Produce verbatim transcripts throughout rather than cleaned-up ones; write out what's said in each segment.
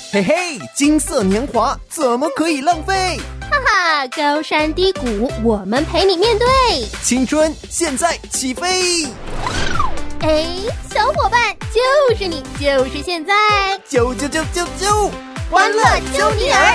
嘿嘿，金色年华怎么可以浪费？ 哈哈，高山低谷我们陪你面对， 青春现在起飞。 哎，小伙伴，就是你，就是现在， 啾啾啾啾啾， 欢乐啾尼尔，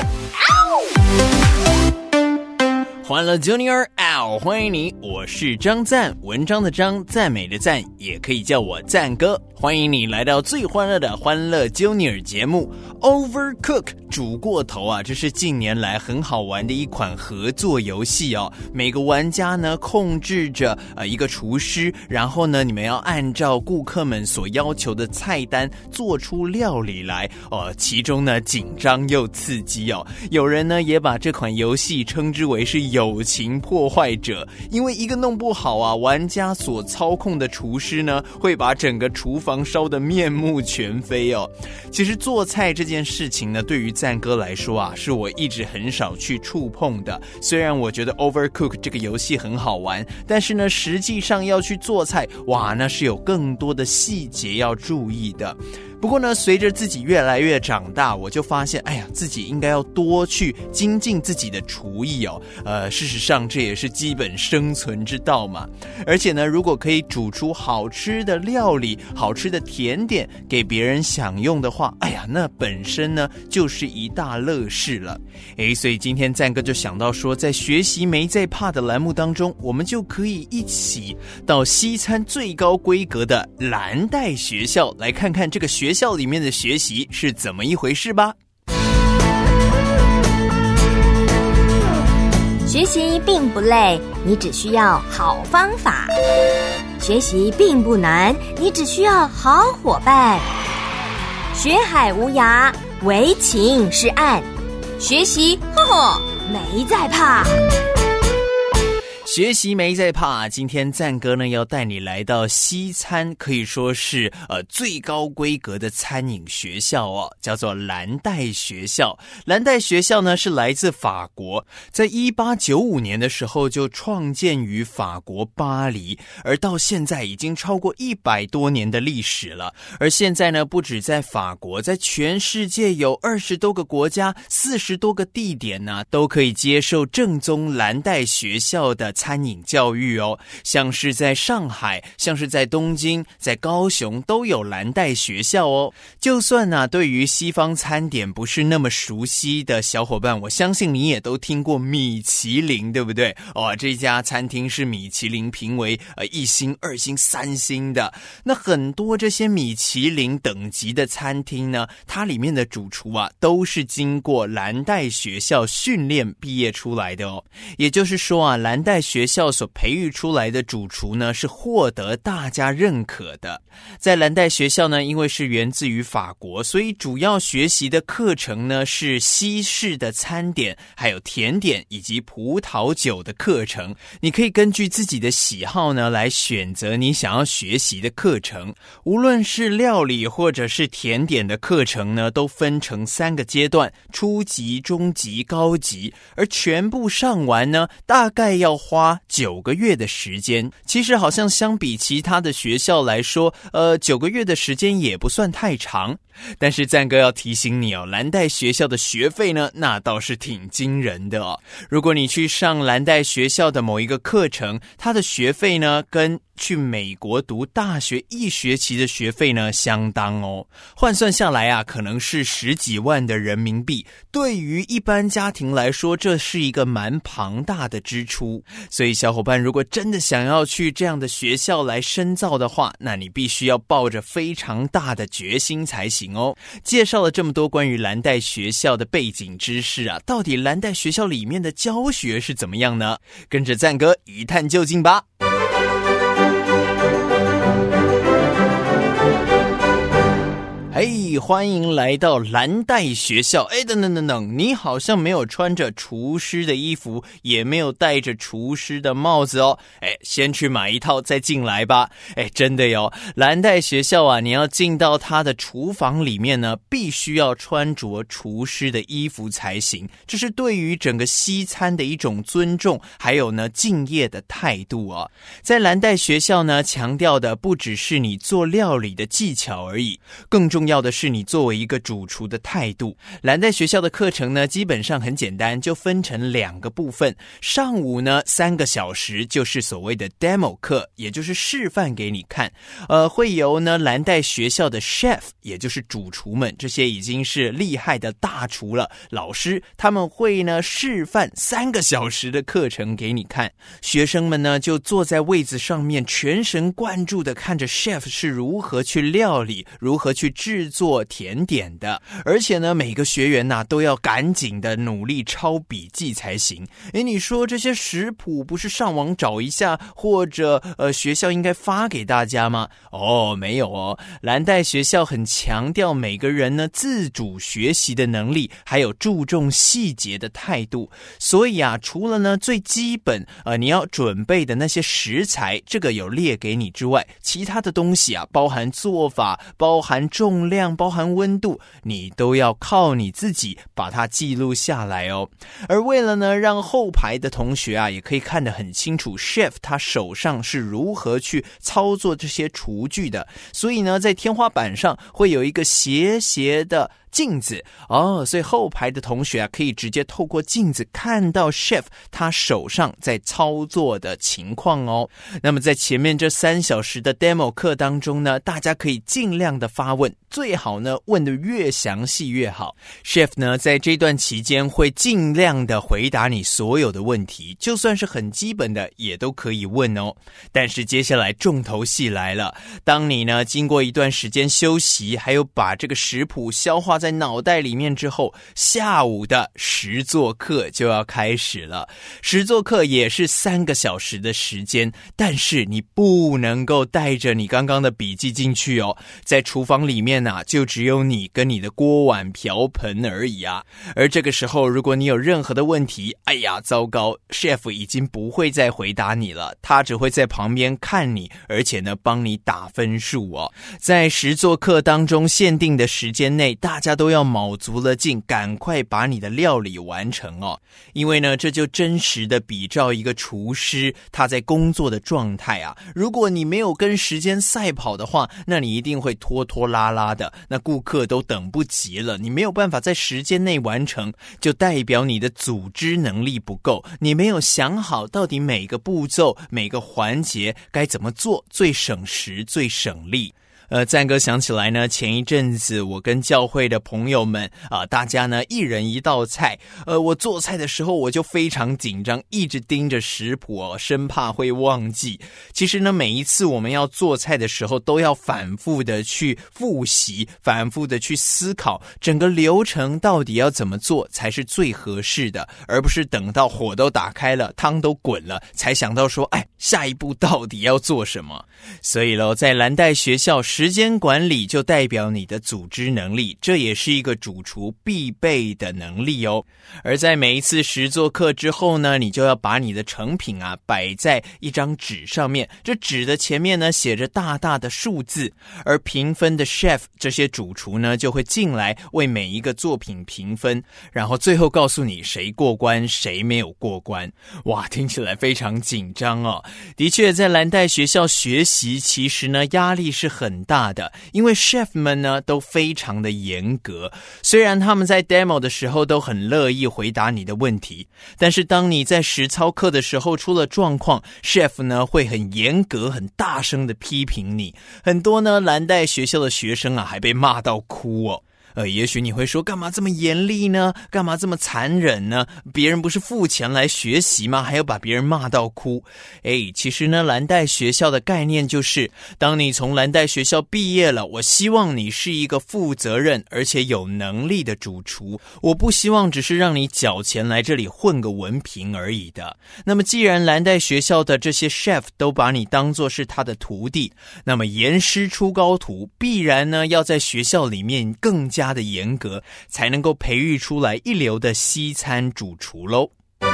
欢乐 Junior 嗷，欢迎你，我是张赞，文章的章，赞美的赞，也可以叫我赞哥。欢迎你来到最欢乐的欢乐 Junior 节目 Overcook 煮过头啊，这是近年来很好玩的一款合作游戏哦。每个玩家呢控制着呃一个厨师，然后呢你们要按照顾客们所要求的菜单做出料理来哦。其中呢紧张又刺激哦。有人呢也把这款游戏称之为是友情破坏者，因为一个弄不好啊，玩家所操控的厨师呢会把整个厨房烧得面目全非哦。其实做菜这件事情呢，对于赞哥来说啊，是我一直很少去触碰的。虽然我觉得 Overcook 这个游戏很好玩，但是呢，实际上要去做菜，哇，那是有更多的细节要注意的。不过呢，随着自己越来越长大，我就发现，哎呀，自己应该要多去精进自己的厨艺哦。呃，事实上这也是基本生存之道嘛。而且呢，如果可以煮出好吃的料理、好吃的甜点给别人享用的话，哎呀，那本身呢就是一大乐事了。诶，所以今天赞哥就想到说，在学习没在怕的栏目当中，我们就可以一起到西餐最高规格的蓝带学校来看看这个学校里面的学习是怎么一回事吧。 学习并不累，你只需要好方法；学习并不难，你只需要好伙伴。学海无涯，唯情是岸。学习，呵呵，没在怕。 学习没在怕，今天赞哥呢要带你来到西餐，可以说是呃最高规格的餐饮学校哦，叫做蓝带学校。蓝带学校呢是来自法国，在一八九五年的时候就创建于法国巴黎，而到现在已经超过一百多年的历史了。而现在呢，不止在法国，在全世界有二十多个国家、四十多个地点呢、啊，都可以接受正宗蓝带学校的餐饮教育哦，像是在上海，像是在东京，在高雄都有蓝带学校哦。就算啊，对于西方餐点不是那么熟悉的小伙伴，我相信你也都听过米其林，对不对？哦，这家餐厅是米其林评为呃一星、二星、三星的。那很多这些米其林等级的餐厅呢，它里面的主厨啊，都是经过蓝带学校训练毕业出来的哦。也就是说啊，蓝带学校所培育出来的主厨呢，是获得大家认可的。在蓝带学校呢，因为是源自于法国，所以主要学习的课程呢是西式的餐点，还有甜点以及葡萄酒的课程。你可以根据自己的喜好呢来选择你想要学习的课程。无论是料理或者是甜点的课程呢，都分成三个阶段：初级、中级、高级。而全部上完呢，大概要花九个月的时间。其实好像相比其他的学校来说，呃，九个月的时间也不算太长。但是赞哥要提醒你哦，蓝带学校的学费呢，那倒是挺惊人的哦。如果你去上蓝带学校的某一个课程，它的学费呢，跟去美国读大学一学期的学费呢相当哦，换算下来啊，可能是十几万的人民币。对于一般家庭来说，这是一个蛮庞大的支出。所以小伙伴，如果真的想要去这样的学校来深造的话，那你必须要抱着非常大的决心才行哦。介绍了这么多关于蓝带学校的背景知识啊，到底蓝带学校里面的教学是怎么样呢？跟着赞哥一探究竟吧。嘿，欢迎来到蓝带学校。哎，等等等等，你好像没有穿着厨师的衣服，也没有戴着厨师的帽子哦。哎，先去买一套再进来吧。哎，真的哟，蓝带学校啊，你要进到他的厨房里面呢，必须要穿着厨师的衣服才行。这是对于整个西餐的一种尊重，还有呢敬业的态度啊。在蓝带学校呢，强调的不只是你做料理的技巧而已，更重要的是是你作为一个主厨的态度。蓝带学校的课程呢，基本上很简单，就分成两个部分。上午呢，三个小时就是所谓的 demo 课，也就是示范给你看。呃，会由呢蓝带学校的 chef， 也就是主厨们，这些已经是厉害的大厨了，老师他们会呢示范三个小时的课程给你看。学生们呢就坐在位子上面，全神贯注的看着 chef 是如何去料理，如何去制作甜点的。而且呢，每个学员啊都要赶紧的努力抄笔记才行。诶，你说这些食谱不是上网找一下，或者呃学校应该发给大家吗？哦，没有哦。蓝带学校很强调每个人呢自主学习的能力，还有注重细节的态度。所以啊，除了呢最基本呃你要准备的那些食材，这个有列给你之外，其他的东西啊，包含做法，包含重量，包含温度，你都要靠你自己把它记录下来哦。而为了呢让后排的同学啊也可以看得很清楚 chef 他手上是如何去操作这些厨具的，所以呢在天花板上会有一个斜斜的镜子哦，所以后排的同学啊可以直接透过镜子看到 chef 他手上在操作的情况哦。那么在前面这三小时的 demo 课当中呢，大家可以尽量的发问，最好呢问得越详细越好。 chef 呢在这段期间会尽量的回答你所有的问题，就算是很基本的也都可以问哦。但是接下来重头戏来了，当你呢经过一段时间休息，还有把这个食谱消化在脑袋里面之后，下午的实作课就要开始了。实作课也是三个小时的时间，但是你不能够带着你刚刚的笔记进去哦。在厨房里面啊，就只有你跟你的锅碗瓢盆而已啊。而这个时候，如果你有任何的问题，哎呀，糟糕 ，chef 已经不会再回答你了，他只会在旁边看你，而且呢，帮你打分数哦。在实作课当中限定的时间内，大家都要卯足了劲，赶快把你的料理完成哦。因为呢，这就真实的比照一个厨师他在工作的状态啊。如果你没有跟时间赛跑的话，那你一定会拖拖拉拉的，那顾客都等不及了，你没有办法在时间内完成，就代表你的组织能力不够，你没有想好到底每个步骤每个环节该怎么做最省时最省力。呃，赞哥想起来呢，前一阵子我跟教会的朋友们啊、呃，大家呢一人一道菜。呃，我做菜的时候我就非常紧张，一直盯着食谱哦，生怕会忘记。其实呢，每一次我们要做菜的时候，都要反复的去复习，反复的去思考整个流程到底要怎么做才是最合适的，而不是等到火都打开了，汤都滚了，才想到说，哎，下一步到底要做什么。所以咯，在蓝带学校，时间管理就代表你的组织能力，这也是一个主厨必备的能力哦。而在每一次实作课之后呢，你就要把你的成品啊摆在一张纸上面，这纸的前面呢写着大大的数字，而评分的 chef 这些主厨呢就会进来为每一个作品评分，然后最后告诉你谁过关谁没有过关。哇，听起来非常紧张哦。的确，在蓝带学校学习其实呢压力是很大的，因为 chef 们呢都非常的严格。虽然他们在 demo 的时候都很乐意回答你的问题，但是当你在实操课的时候出了状况， chef 呢会很严格很大声的批评你。很多呢蓝带学校的学生啊还被骂到哭哦。呃，也许你会说，干嘛这么严厉呢？干嘛这么残忍呢？别人不是付钱来学习吗？还要把别人骂到哭？诶，其实呢，蓝带学校的概念就是，当你从蓝带学校毕业了，我希望你是一个负责任而且有能力的主厨，我不希望只是让你缴钱来这里混个文凭而已的。那么既然蓝带学校的这些 chef 都把你当作是他的徒弟，那么严师出高徒，必然呢要在学校里面更加的严格，才能够培育出来一流的西餐主厨咯。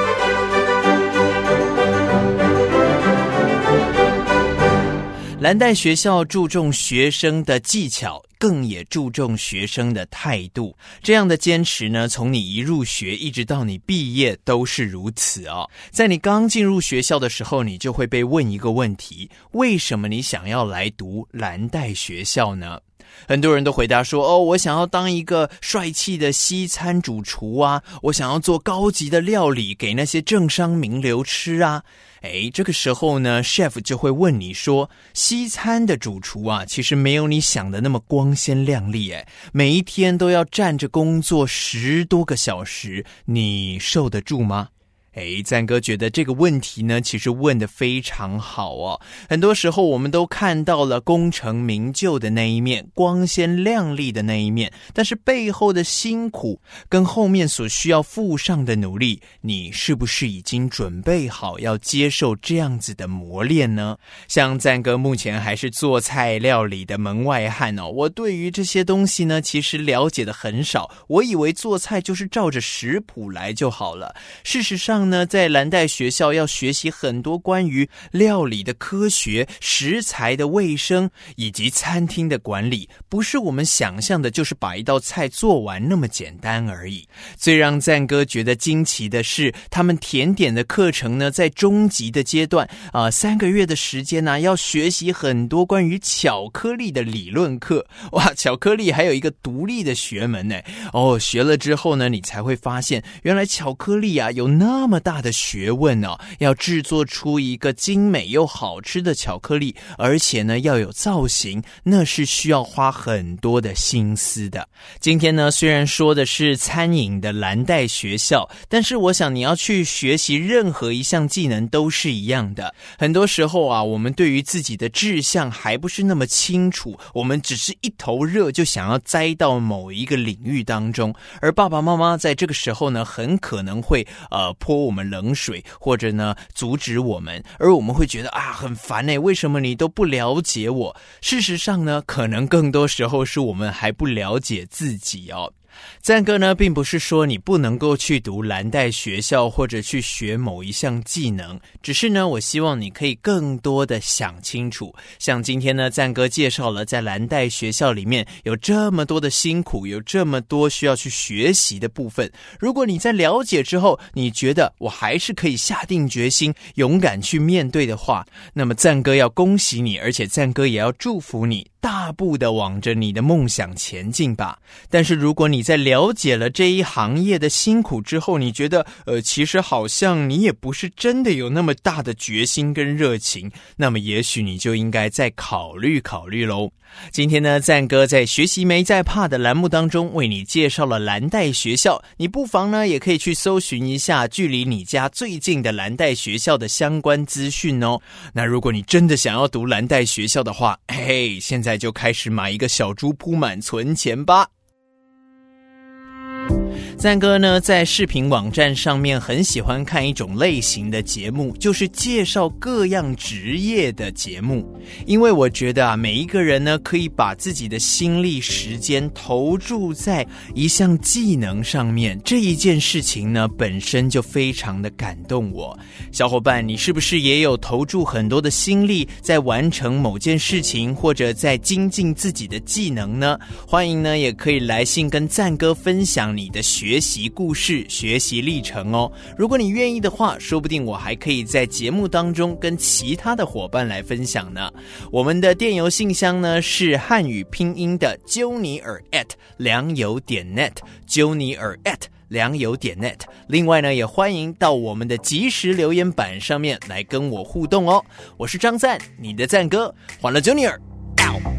蓝带学校注重学生的技巧，更也注重学生的态度。这样的坚持呢，从你一入学一直到你毕业都是如此哦。在你刚进入学校的时候，你就会被问一个问题：为什么你想要来读蓝带学校呢？ 很多人都回答说，哦，我想要当一个帅气的西餐主厨啊，我想要做高级的料理给那些政商名流吃啊。诶，这个时候呢 chef 就会问你说，西餐的主厨啊，其实没有你想的那么光鲜亮丽，诶，每一天都要站着工作十多个小时，你受得住吗？诶，赞哥觉得这个问题呢，其实问得非常好哦。很多时候我们都看到了功成名就的那一面，光鲜亮丽的那一面，但是背后的辛苦跟后面所需要付上的努力，你是不是已经准备好要接受这样子的磨练呢？像赞哥目前还是做菜料理的门外汉哦，我对于这些东西呢，其实了解的很少，我以为做菜就是照着食谱来就好了。事实上呢，在蓝带学校要学习很多关于料理的科学、食材的卫生以及餐厅的管理，不是我们想象的就是把一道菜做完那么简单而已。最让赞哥觉得惊奇的是，他们甜点的课程呢，在中级的阶段啊、呃，三个月的时间呢、啊，要学习很多关于巧克力的理论课。哇，巧克力还有一个独立的学门呢。哦，学了之后呢，你才会发现，原来巧克力啊有那么大的学问哦，要制作出一个精美又好吃的巧克力，而且呢要有造型，那是需要花很多的心思的。今天呢，虽然说的是餐饮的蓝带学校，但是我想你要去学习任何一项技能都是一样的。很多时候啊，我们对于自己的志向还不是那么清楚，我们只是一头热就想要栽到某一个领域当中，而爸爸妈妈在这个时候呢，很可能会呃泼我们冷水，或者呢阻止我们，而我们会觉得啊很烦耶，为什么你都不了解我？事实上呢，可能更多时候是我们还不了解自己哦。赞哥呢，并不是说你不能够去读蓝带学校或者去学某一项技能，只是呢，我希望你可以更多的想清楚。像今天呢，赞哥介绍了在蓝带学校里面有这么多的辛苦，有这么多需要去学习的部分。如果你在了解之后，你觉得我还是可以下定决心，勇敢去面对的话，那么赞哥要恭喜你，而且赞哥也要祝福你，大步的往着你的梦想前进吧。但是如果你在了解了这一行业的辛苦之后，你觉得呃，其实好像你也不是真的有那么大的决心跟热情，那么也许你就应该再考虑考虑咯。今天呢，赞哥在学习没在怕的栏目当中为你介绍了蓝带学校，你不妨呢也可以去搜寻一下距离你家最近的蓝带学校的相关资讯哦。那如果你真的想要读蓝带学校的话，嘿，现在就开始买一个小猪铺满存钱吧。赞哥呢，在视频网站上面很喜欢看一种类型的节目，就是介绍各样职业的节目。因为我觉得啊，每一个人呢，可以把自己的心力、时间投注在一项技能上面，这一件事情呢，本身就非常的感动我。小伙伴，你是不是也有投注很多的心力在完成某件事情，或者在精进自己的技能呢？欢迎呢，也可以来信跟赞哥分享你的学习故事、学习历程哦。如果你愿意的话，说不定我还可以在节目当中跟其他的伙伴来分享呢。我们的电邮信箱呢是汉语拼音的揪尼尔 at 良友点 net， 揪尼尔 at 良友点 net。 另外呢，也欢迎到我们的即时留言板上面来跟我互动哦。我是张赞，你的赞哥，欢乐揪尼尔 out。